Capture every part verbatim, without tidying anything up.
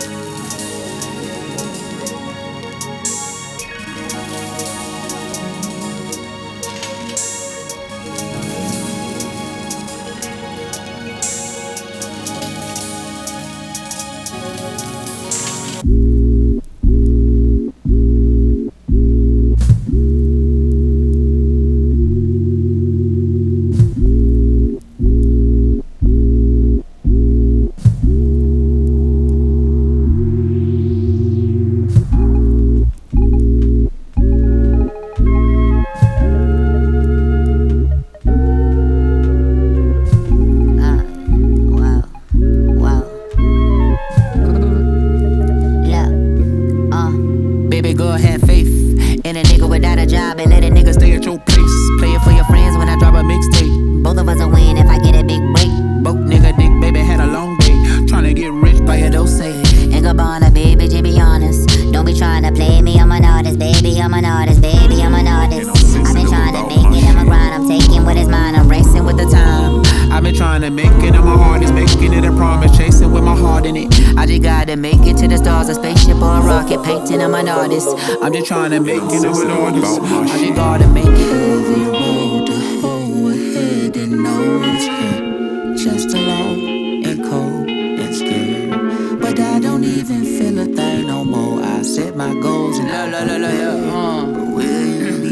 I'm just trying to make it with all this. I just gotta make it. Over road to hoe ahead and no one's here. Just alone and cold and scared. But I don't even feel a thing no more. I set my goals and la la la la yeah. Uh. Will you be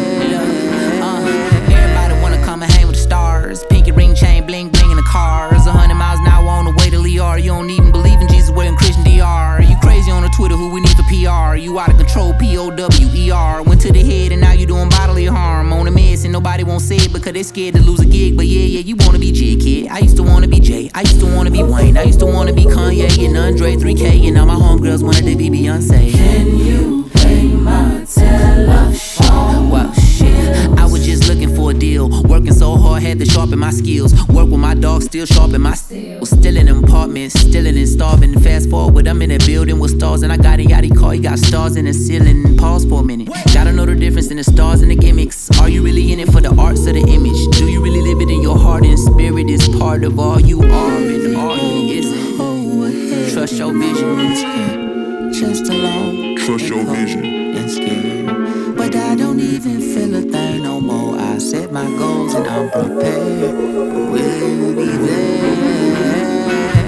there? Uh. Everybody wanna come and hang with the stars. Pinky ring chain, bling bling in the cars. A hundred miles an hour on the way to Liar. You don't even believe in Jesus, wearing Christian D R. You crazy on the Twitter, who we need for P R. You out of control, P O W E R. Went to the head and now you doing bodily harm. On a mess and nobody won't say it because they scared to lose a gig. But yeah, yeah, you wanna be J, kid. I used to wanna be Jay. I used to wanna be Wayne. I used to wanna be Kanye and Andre three K. And now my homegirls wanted to be Beyonce. Can you pay my telephone? Well, shit, I was just looking for a deal. Working so hard, had to sharpen my skills. Work with my dog, still sharpen my skills. Still in them apartments, still in and starving. Fast forward, I'm in a building with stars. And I got a yachty car, you got stars in the ceiling. Pause for a minute. Gotta know the difference in the stars and the gimmicks. Are you really in it for the arts or the image? Do you really live it in your heart and spirit is part of all you are? And all you isn't. Trust your vision. Just alone. Trust your vision. And scared. But I don't even feel a thing no more. I set my goals and I'm prepared. Will you be there?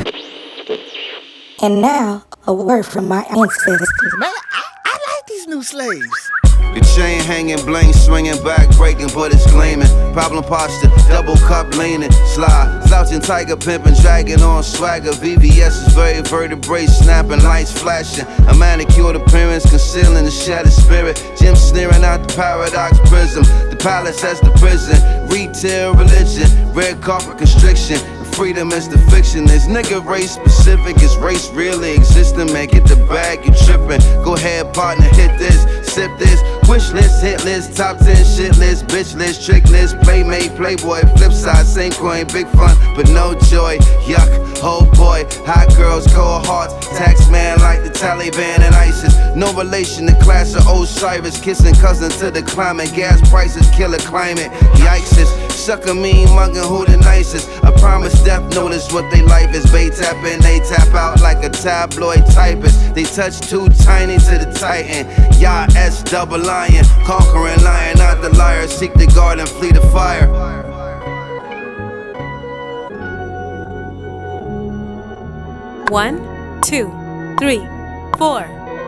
And now, a word from my ancestors. Man, I, I like these new slaves. The chain hanging, bling swinging, back breaking, but it's gleaming. Problem posture, double cup leaning, slide, slouching, tiger pimping, dragging on swagger. V V S is very vertebrae, snapping, lights flashing. A manicured appearance, concealing the shattered spirit. Jim sneering out the paradox prism. The palace as the prison. Retail religion, red carpet constriction. Freedom is the fiction. This nigga race specific. Is race really existing? Man, get the bag, you trippin'. Go ahead, partner, hit this, sip this. Wish list, hit list, top ten shit list, bitch list, trick list, playmate, playboy, flip side, same coin, big fun, but no joy. Yuck, oh boy, hot girls, cold hearts, tax man like the Taliban and ISIS. No relation to class of Osiris, kissing cousin to the climate. Gas prices, killer climate. Yikes, sucker mean mugging who the nicest. I promise death notice what they life is. They tap in, they tap out like a tabloid typist. They touch too tiny to the titan. Y'all S double lion, conquering lion, not the liar. Seek the garden, flee the fire. One, two, three, four.